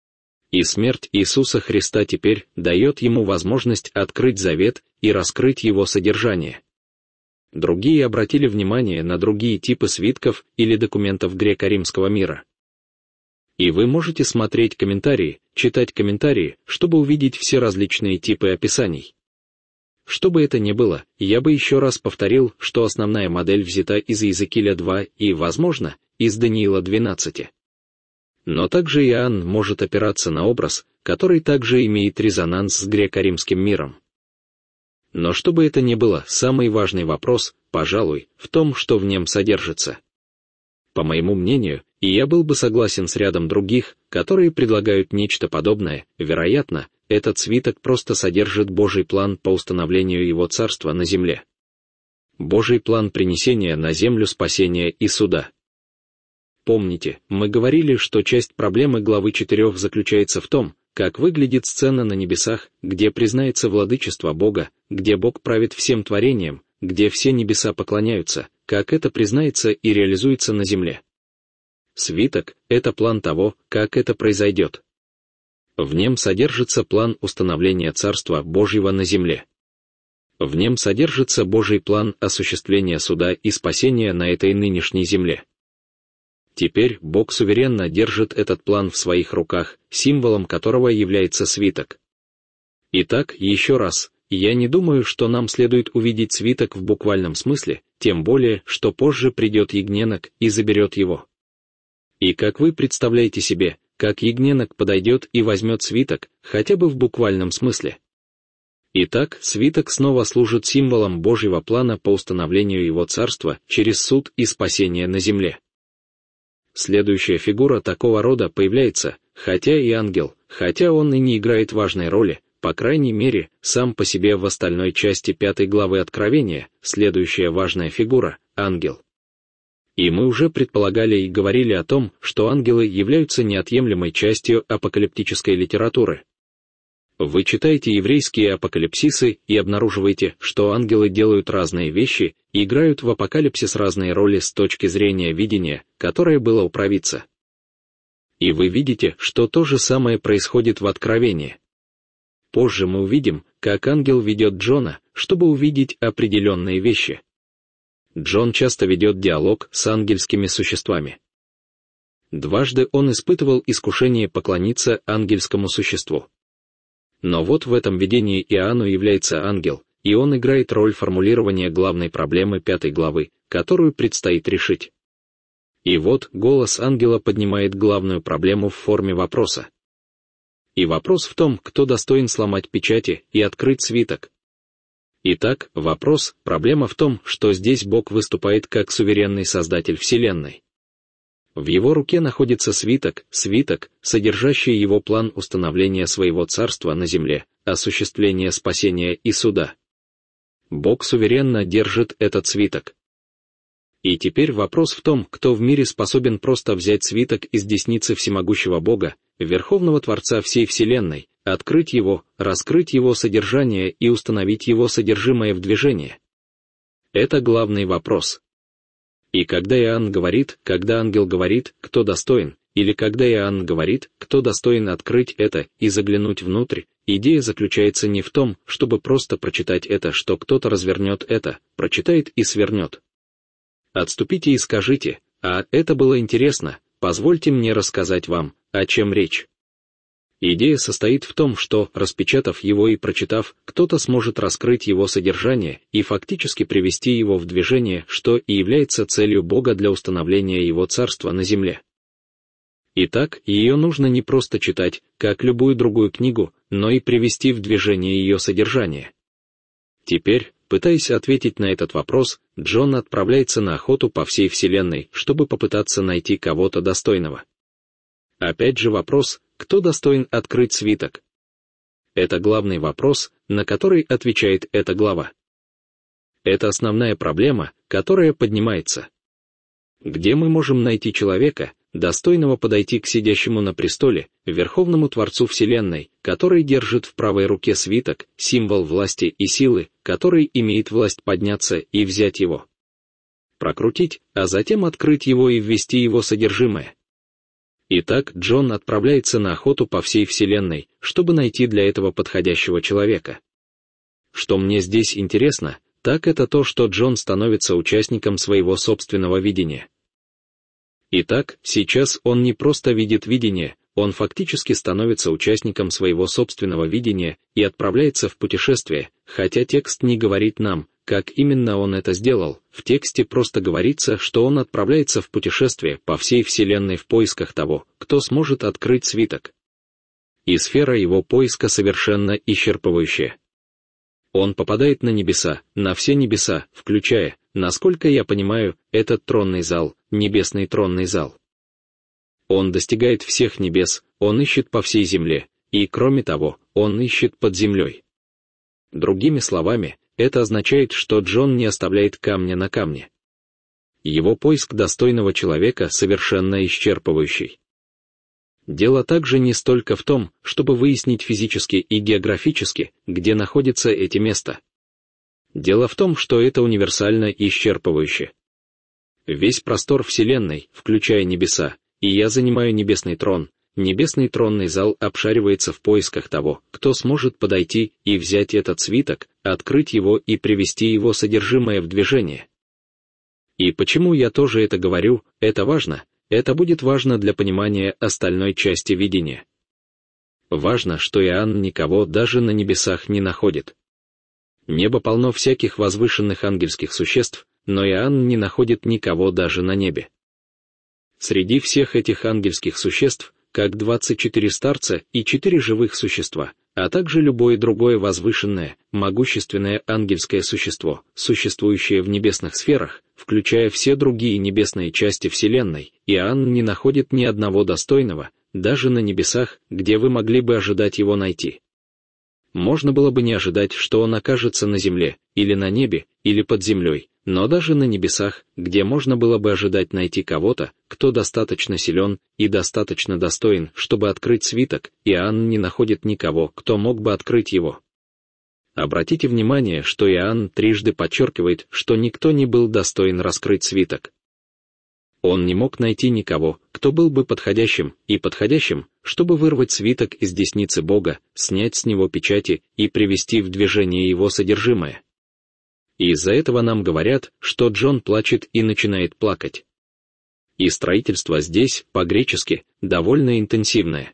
S1: И смерть Иисуса Христа теперь дает ему возможность открыть завет и раскрыть его содержание. Другие обратили внимание на другие типы свитков или документов греко-римского мира. И вы можете смотреть комментарии, читать комментарии, чтобы увидеть все различные типы описаний. Что бы это ни было, я бы еще раз повторил, что основная модель взята из Иезекииля два и, возможно, из Даниила двенадцать. Но также Иоанн может опираться на образ, который также имеет резонанс с греко-римским миром. Но что бы это ни было, самый важный вопрос, пожалуй, в том, что в нем содержится. По моему мнению, и я был бы согласен с рядом других, которые предлагают нечто подобное, вероятно, этот свиток просто содержит Божий план по установлению Его Царства на земле. Божий план принесения на землю спасения и суда. Помните, мы говорили, что часть проблемы главы четырех заключается в том, как выглядит сцена на небесах, где признается владычество Бога, где Бог правит всем творением, где все небеса поклоняются, как это признается и реализуется на земле. Свиток — это план того, как это произойдет. В нем содержится план установления Царства Божьего на земле. В нем содержится Божий план осуществления суда и спасения на этой нынешней земле. Теперь Бог суверенно держит этот план в своих руках, символом которого является свиток. Итак, еще раз, я не думаю, что нам следует увидеть свиток в буквальном смысле, тем более, что позже придет ягненок и заберет его. И как вы представляете себе, как ягненок подойдет и возьмет свиток, хотя бы в буквальном смысле? Итак, свиток снова служит символом Божьего плана по установлению Его Царства через суд и спасение на земле. Следующая фигура такого рода появляется, хотя и ангел, хотя он и не играет важной роли, по крайней мере, сам по себе в остальной части пятой главы Откровения, следующая важная фигура — ангел. И мы уже предполагали и говорили о том, что ангелы являются неотъемлемой частью апокалиптической литературы. Вы читаете еврейские апокалипсисы и обнаруживаете, что ангелы делают разные вещи и играют в апокалипсис разные роли с точки зрения видения, которое было у провидца. И вы видите, что то же самое происходит в Откровении. Позже мы увидим, как ангел ведет Джона, чтобы увидеть определенные вещи. Джон часто ведет диалог с ангельскими существами. Дважды он испытывал искушение поклониться ангельскому существу. Но вот в этом видении Иоанну является ангел, и он играет роль формулирования главной проблемы пятой главы, которую предстоит решить. И вот голос ангела поднимает главную проблему в форме вопроса. И вопрос в том, кто достоин сломать печати и открыть свиток. Итак, вопрос, проблема в том, что здесь Бог выступает как суверенный создатель Вселенной. В его руке находится свиток, свиток, содержащий его план установления своего царства на земле, осуществления спасения и суда. Бог суверенно держит этот свиток. И теперь вопрос в том, кто в мире способен просто взять свиток из десницы всемогущего Бога, Верховного Творца всей Вселенной, открыть его, раскрыть его содержание и установить его содержимое в движение. Это главный вопрос. И когда Иоанн говорит, когда ангел говорит, кто достоин, или когда Иоанн говорит, кто достоин открыть это и заглянуть внутрь, идея заключается не в том, чтобы просто прочитать это, что кто-то развернет это, прочитает и свернет. Отступите и скажите: «А это было интересно, позвольте мне рассказать вам, о чем речь». Идея состоит в том, что, распечатав его и прочитав, кто-то сможет раскрыть его содержание и фактически привести его в движение, что и является целью Бога для установления его царства на земле. Итак, ее нужно не просто читать, как любую другую книгу, но и привести в движение ее содержание. Теперь, пытаясь ответить на этот вопрос, Джон отправляется на охоту по всей Вселенной, чтобы попытаться найти кого-то достойного. Опять же вопрос, кто достоин открыть свиток? Это главный вопрос, на который отвечает эта глава. Это основная проблема, которая поднимается. Где мы можем найти человека, достойного подойти к сидящему на престоле, Верховному Творцу Вселенной, который держит в правой руке свиток, символ власти и силы, который имеет власть подняться и взять его, прокрутить, а затем открыть его и ввести его содержимое? Итак, Джон отправляется на охоту по всей Вселенной, чтобы найти для этого подходящего человека. Что мне здесь интересно, так это то, что Джон становится участником своего собственного видения. Итак, сейчас он не просто видит видение, он фактически становится участником своего собственного видения и отправляется в путешествие, хотя текст не говорит нам, как именно он это сделал. В тексте просто говорится, что он отправляется в путешествие по всей Вселенной в поисках того, кто сможет открыть свиток. И сфера его поиска совершенно исчерпывающая. Он попадает на небеса, на все небеса, включая, насколько я понимаю, этот тронный зал, небесный тронный зал. Он достигает всех небес, он ищет по всей земле, и, кроме того, он ищет под землей. Другими словами, это означает, что Джон не оставляет камня на камне. Его поиск достойного человека совершенно исчерпывающий. Дело также не столько в том, чтобы выяснить физически и географически, где находится эти места. Дело в том, что это универсально исчерпывающе. Весь простор Вселенной, включая небеса, и я занимаю небесный трон, небесный тронный зал обшаривается в поисках того, кто сможет подойти и взять этот свиток, открыть его и привести его содержимое в движение. И почему я тоже это говорю, это важно, это будет важно для понимания остальной части видения. Важно, что Иоанн никого даже на небесах не находит. Небо полно всяких возвышенных ангельских существ, но Иоанн не находит никого даже на небе. Среди всех этих ангельских существ, как двадцать четыре старца и четыре живых существа, а также любое другое возвышенное, могущественное ангельское существо, существующее в небесных сферах, включая все другие небесные части Вселенной, Иоанн не находит ни одного достойного, даже на небесах, где вы могли бы ожидать его найти. Можно было бы не ожидать, что он окажется на земле, или на небе, или под землей, Но даже на небесах, где можно было бы ожидать найти кого-то, кто достаточно силен и достаточно достоин, чтобы открыть свиток, Иоанн не находит никого, кто мог бы открыть его. Обратите внимание, что Иоанн трижды подчеркивает, что никто не был достоин раскрыть свиток. Он не мог найти никого, кто был бы подходящим и подходящим, чтобы вырвать свиток из десницы Бога, снять с него печати и привести в движение его содержимое. И из-за этого нам говорят, что Джон плачет и начинает плакать. И строительство здесь, по-гречески, довольно интенсивное.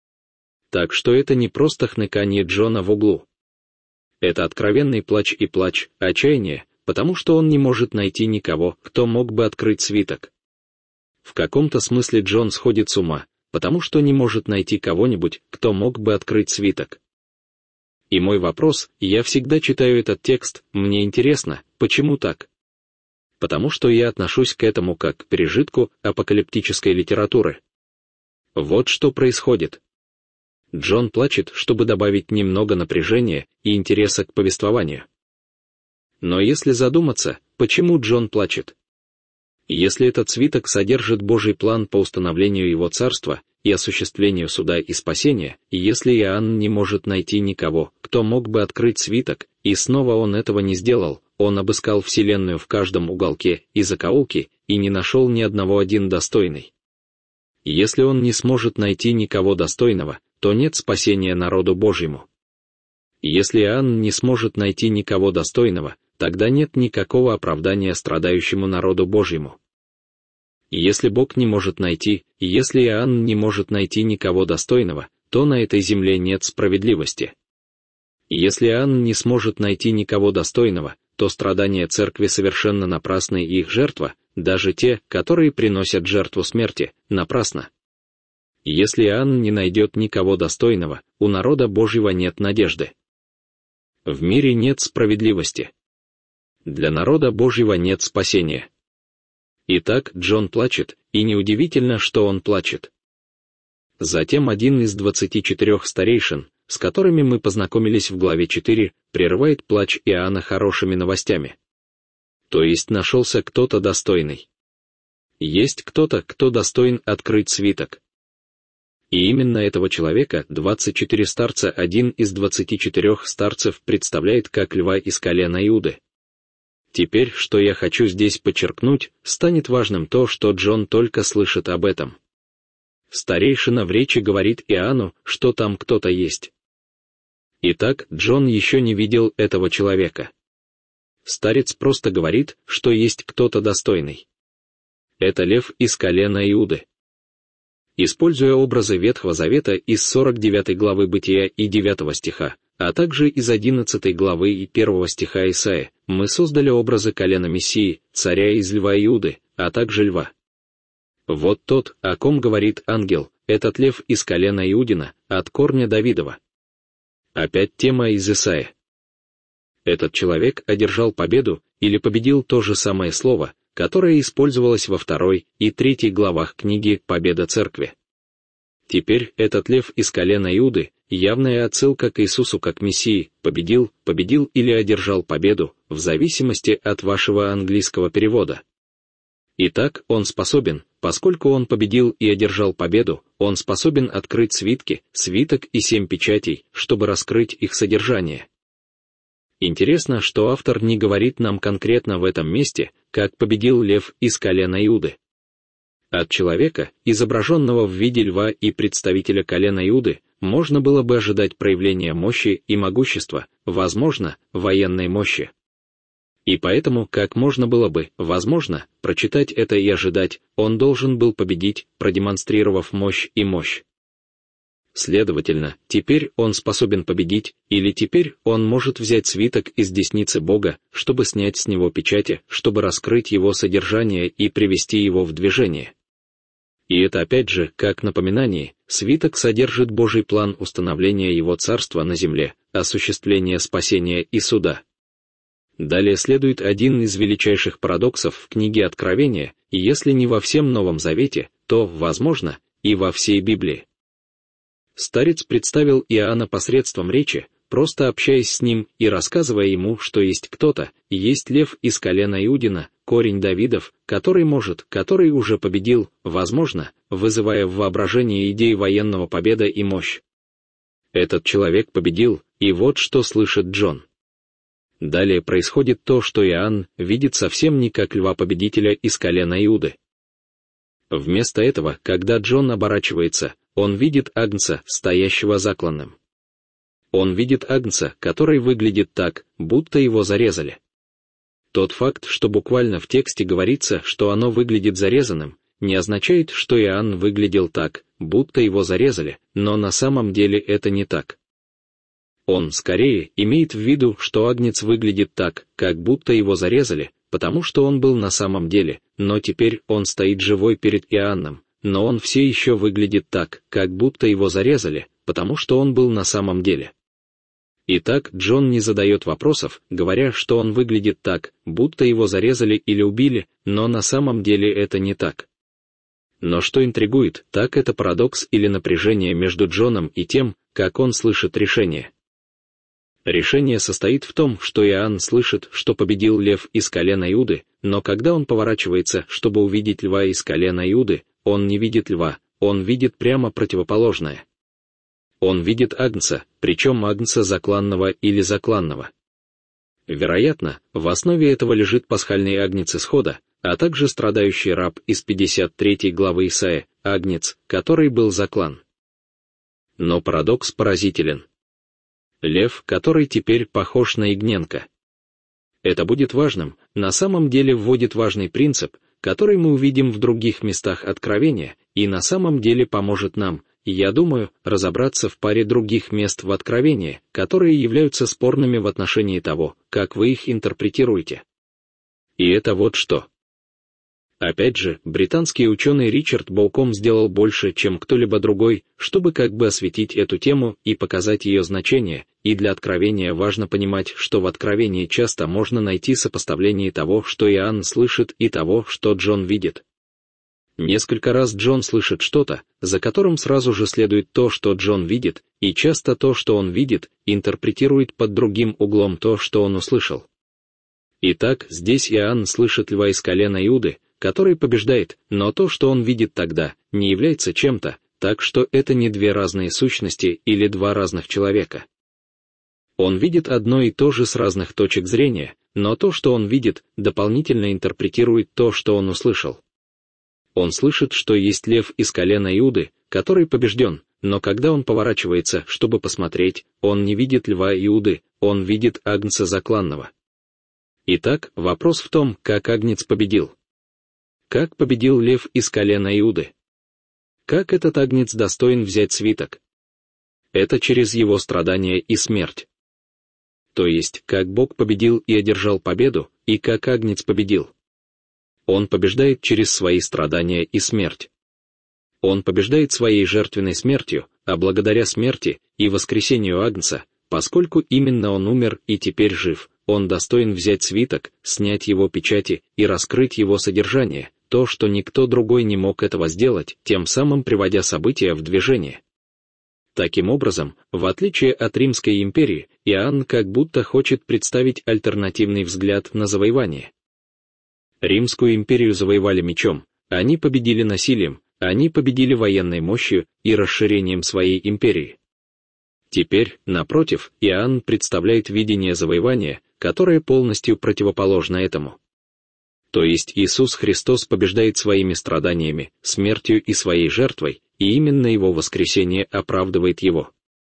S1: Так что это не просто хныканье Джона в углу. Это откровенный плач и плач, отчаяние, потому что он не может найти никого, кто мог бы открыть свиток. В каком-то смысле Джон сходит с ума, потому что не может найти кого-нибудь, кто мог бы открыть свиток. И мой вопрос, я всегда читаю этот текст, мне интересно, почему так? Потому что я отношусь к этому как к пережитку апокалиптической литературы. Вот что происходит. Джон плачет, чтобы добавить немного напряжения и интереса к повествованию. Но если задуматься, почему Джон плачет? Если этот свиток содержит Божий план по установлению его царства и осуществлению суда и спасения, и если Иоанн не может найти никого, кто мог бы открыть свиток, и снова он этого не сделал, он обыскал вселенную в каждом уголке и закоулке, и не нашел ни одного один достойный. Если он не сможет найти никого достойного, то нет спасения народу Божьему. Если Иоанн не сможет найти никого достойного, тогда нет никакого оправдания страдающему народу Божьему. И если Бог не может найти, и если Иоанн не может найти никого достойного, то на этой земле нет справедливости. И если Иоанн не сможет найти никого достойного, то страдания церкви совершенно напрасны и их жертва, даже те, которые приносят жертву смерти, напрасно. И если Иоанн не найдет никого достойного, у народа Божьего нет надежды. В мире нет справедливости. Для народа Божьего нет спасения. Итак, Джон плачет, и неудивительно, что он плачет. Затем один из двадцати четырех старейшин, с которыми мы познакомились в главе четыре, прерывает плач Иоанна хорошими новостями. То есть нашелся кто-то достойный. Есть кто-то, кто достоин открыть свиток. И именно этого человека двадцать четыре старца один из двадцати четырех старцев представляет как льва из колена Иуды. Теперь, что я хочу здесь подчеркнуть, станет важным то, что Джон только слышит об этом. Старейшина в речи говорит Иоанну, что там кто-то есть. Итак, Джон еще не видел этого человека. Старец просто говорит, что есть кто-то достойный. Это лев из колена Иуды. Используя образы Ветхого Завета из сорок девятой главы Бытия и девятого стиха, а также из одиннадцатой главы и первого стиха Исаии, мы создали образы колена Мессии, царя из льва Иуды, а также льва. Вот тот, о ком говорит ангел, этот лев из колена Иудина, от корня Давидова. Опять тема из Исаии. Этот человек одержал победу или победил то же самое слово, которое использовалось во второй и третьей главах книги «Победа Церкви». Теперь этот лев из колена Иуды, явная отсылка к Иисусу как Мессии, победил, победил или одержал победу, в зависимости от вашего английского перевода. Итак, он способен, поскольку он победил и одержал победу, он способен открыть свитки, свиток и семь печатей, чтобы раскрыть их содержание. Интересно, что автор не говорит нам конкретно в этом месте, как победил лев из колена Иуды. От человека, изображенного в виде льва и представителя колена Иуды, можно было бы ожидать проявления мощи и могущества, возможно, военной мощи. И поэтому, как можно было бы, возможно, прочитать это и ожидать, он должен был победить, продемонстрировав мощь и мощь. Следовательно, теперь он способен победить, или теперь он может взять свиток из десницы Бога, чтобы снять с него печати, чтобы раскрыть его содержание и привести его в движение. И это опять же, как напоминание, свиток содержит Божий план установления его царства на земле, осуществления спасения и суда. Далее следует один из величайших парадоксов в книге Откровения, и если не во всем Новом Завете, то, возможно, и во всей Библии. Старец представил Иоанна посредством речи, просто общаясь с ним и рассказывая ему, что есть кто-то, есть лев из колена Иудина, корень Давидов, который может, который уже победил, возможно, вызывая в воображении идеи военного победа и мощь. Этот человек победил, и вот что слышит Джон. Далее происходит то, что Иоанн видит совсем не как льва-победителя из колена Иуды. Вместо этого, когда Джон оборачивается, он видит агнца, стоящего закланным. Он видит агнца, который выглядит так, будто его зарезали. Тот факт, что буквально в тексте говорится, что оно выглядит зарезанным, не означает, что Иоанн выглядел так, будто его зарезали, но на самом деле это не так. Он, скорее, имеет в виду, что агнец выглядит так, как будто его зарезали, потому что он был на самом деле, но теперь он стоит живой перед Иоанном, но он все еще выглядит так, как будто его зарезали, потому что он был на самом деле. Итак, Джон не задает вопросов, говоря, что он выглядит так, будто его зарезали или убили, но на самом деле это не так. Но что интригует, так это парадокс или напряжение между Джоном и тем, как он слышит решение. Решение состоит в том, что Иоанн слышит, что победил лев из колена Иуды, но когда он поворачивается, чтобы увидеть льва из колена Иуды, он не видит льва, он видит прямо противоположное. Он видит агнца, причем агнца закланного или закланного. Вероятно, в основе этого лежит пасхальный агнец Исхода, а также страдающий раб из пятьдесят третьей главы Исаия, агнец, который был заклан. Но парадокс поразителен. Лев, который теперь похож на ягненка. Это будет важным, на самом деле вводит важный принцип, который мы увидим в других местах Откровения, и на самом деле поможет нам, я думаю, разобраться в паре других мест в Откровении, которые являются спорными в отношении того, как вы их интерпретируете. И это вот что. Опять же, британский ученый Ричард Боуком сделал больше, чем кто-либо другой, чтобы как бы осветить эту тему и показать ее значение, и для Откровения важно понимать, что в Откровении часто можно найти сопоставление того, что Иоанн слышит, и того, что Джон видит. Несколько раз Джон слышит что-то, за которым сразу же следует то, что Джон видит, и часто то, что он видит, интерпретирует под другим углом то, что он услышал. Итак, здесь Иоанн слышит льва из колена Иуды, который побеждает, но то, что он видит тогда, не является чем-то, так что это не две разные сущности или два разных человека. Он видит одно и то же с разных точек зрения, но то, что он видит, дополнительно интерпретирует то, что он услышал. Он слышит, что есть лев из колена Иуды, который побежден, но когда он поворачивается, чтобы посмотреть, он не видит льва Иуды, он видит агнца закланного. Итак, вопрос в том, как агнец победил. Как победил лев из колена Иуды? Как этот агнец достоин взять свиток? Это через его страдания и смерть. То есть, как Бог победил и одержал победу, и как агнец победил. Он побеждает через свои страдания и смерть. Он побеждает своей жертвенной смертью, а благодаря смерти и воскресению агнца, поскольку именно он умер и теперь жив, он достоин взять свиток, снять его печати и раскрыть его содержание, то, что никто другой не мог этого сделать, тем самым приводя события в движение. Таким образом, в отличие от Римской империи, Иоанн как будто хочет представить альтернативный взгляд на завоевание. Римскую империю завоевали мечом, они победили насилием, они победили военной мощью и расширением своей империи. Теперь, напротив, Иоанн представляет видение завоевания, которое полностью противоположно этому. То есть Иисус Христос побеждает своими страданиями, смертью и своей жертвой, и именно его воскресение оправдывает его.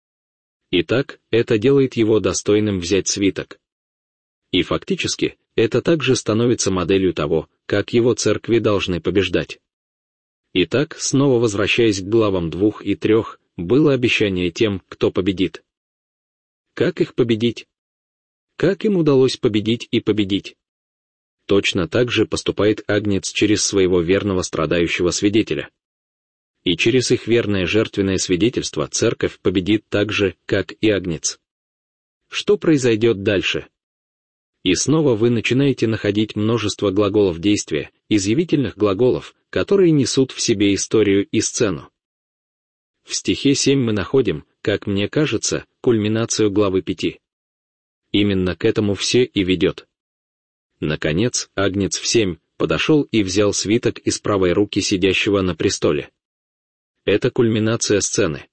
S1: Итак, это делает его достойным взять свиток. И фактически, это также становится моделью того, как его церкви должны побеждать. Итак, снова возвращаясь к главам двух и трех, было обещание тем, кто победит. Как их победить? Как им удалось победить и победить? Точно так же поступает агнец через своего верного страдающего свидетеля. И через их верное жертвенное свидетельство церковь победит так же, как и агнец. Что произойдет дальше? И снова вы начинаете находить множество глаголов действия, изъявительных глаголов, которые несут в себе историю и сцену. В стихе семь мы находим, как мне кажется, кульминацию главы пяти. Именно к этому все и ведет. Наконец, Агнец в семь подошел и взял свиток из правой руки сидящего на престоле. Это кульминация сцены.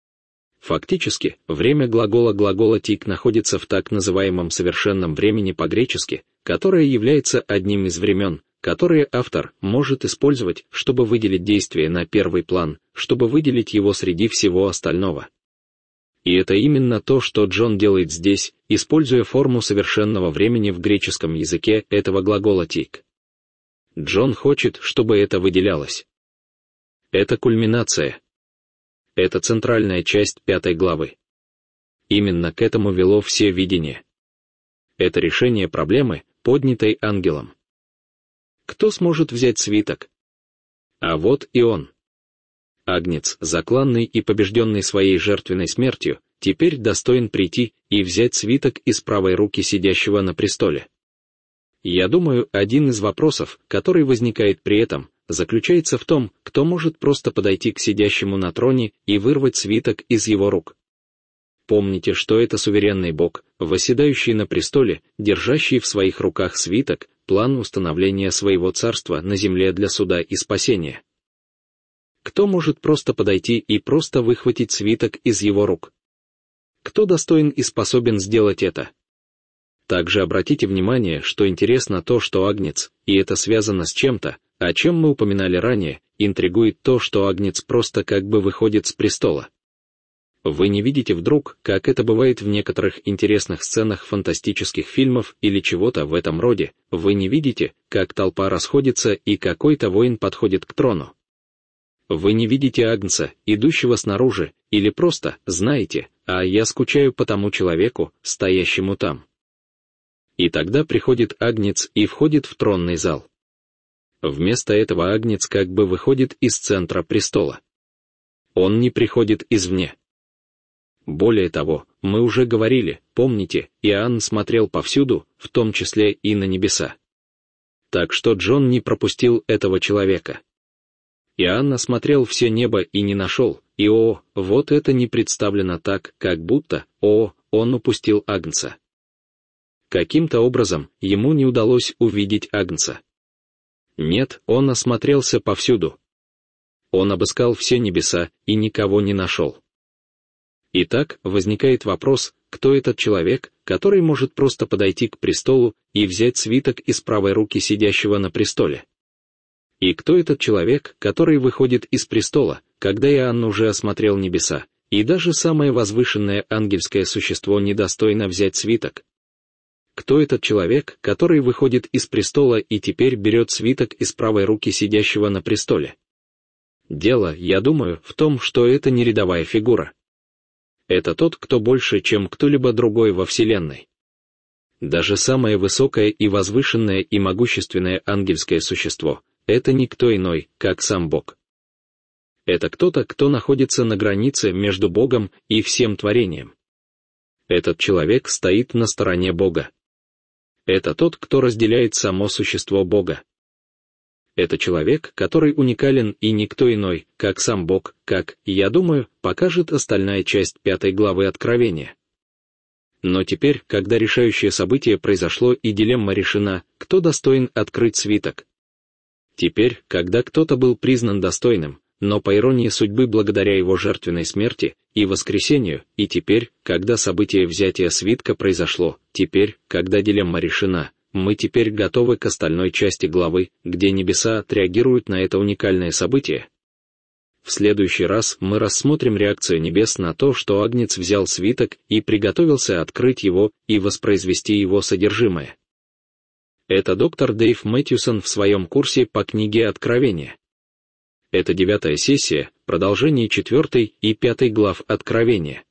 S1: Фактически, время глагола глагола тик находится в так называемом совершенном времени по-гречески, которое является одним из времен, которые автор может использовать, чтобы выделить действие на первый план, чтобы выделить его среди всего остального. И это именно то, что Джон делает здесь, используя форму совершенного времени в греческом языке этого глагола тик. Джон хочет, чтобы это выделялось. Это кульминация. Это центральная часть пятой главы. Именно к этому вело все видение. Это решение проблемы, поднятой ангелом. Кто сможет взять свиток? А вот и он. Агнец, закланный и побежденный своей жертвенной смертью, теперь достоин прийти и взять свиток из правой руки сидящего на престоле. Я думаю, один из вопросов, который возникает при этом, заключается в том, кто может просто подойти к сидящему на троне и вырвать свиток из его рук. Помните, что это суверенный Бог, восседающий на престоле, держащий в своих руках свиток, план установления своего царства на земле для суда и спасения. Кто может просто подойти и просто выхватить свиток из его рук? Кто достоин и способен сделать это? Также обратите внимание, что интересно то, что Агнец, и это связано с чем-то, о чем мы упоминали ранее, интригует то, что Агнец просто как бы выходит с престола. Вы не видите вдруг, как это бывает в некоторых интересных сценах фантастических фильмов или чего-то в этом роде, вы не видите, как толпа расходится и какой-то воин подходит к трону. Вы не видите Агнца, идущего снаружи, или просто, знаете, а я скучаю по тому человеку, стоящему там. И тогда приходит Агнец и входит в тронный зал. Вместо этого Агнец как бы выходит из центра престола. Он не приходит извне. Более того, мы уже говорили, помните, Иоанн смотрел повсюду, в том числе и на небеса. Так что Джон не пропустил этого человека. Иоанн осмотрел все небо и не нашел, и о, вот это не представлено так, как будто, о, он упустил Агнца. Каким-то образом ему не удалось увидеть Агнца. Нет, он осмотрелся повсюду. Он обыскал все небеса и никого не нашел. Итак, возникает вопрос, кто этот человек, который может просто подойти к престолу и взять свиток из правой руки сидящего на престоле? И кто этот человек, который выходит из престола, когда Иоанн уже осмотрел небеса, и даже самое возвышенное ангельское существо недостойно взять свиток? Кто этот человек, который выходит из престола и теперь берет свиток из правой руки сидящего на престоле? Дело, я думаю, в том, что это не рядовая фигура. Это тот, кто больше, чем кто-либо другой во Вселенной. Даже самое высокое и возвышенное и могущественное ангельское существо — это никто иной, как сам Бог. Это кто-то, кто находится на границе между Богом и всем творением. Этот человек стоит на стороне Бога. Это тот, кто разделяет само существо Бога. Это человек, который уникален и никто иной, как сам Бог, как, я думаю, покажет остальная часть пятой главы Откровения. Но теперь, когда решающее событие произошло и дилемма решена, кто достоин открыть свиток? Теперь, когда кто-то был признан достойным, но по иронии судьбы благодаря его жертвенной смерти и воскресению, и теперь, когда событие взятия свитка произошло, теперь, когда дилемма решена, мы теперь готовы к остальной части главы, где небеса отреагируют на это уникальное событие. В следующий раз мы рассмотрим реакцию небес на то, что Агнец взял свиток и приготовился открыть его и воспроизвести его содержимое. Это доктор Дэйв Мэтьюсон в своем курсе по книге Откровения. Это девятая сессия, продолжение четвертой и пятой глав Откровения.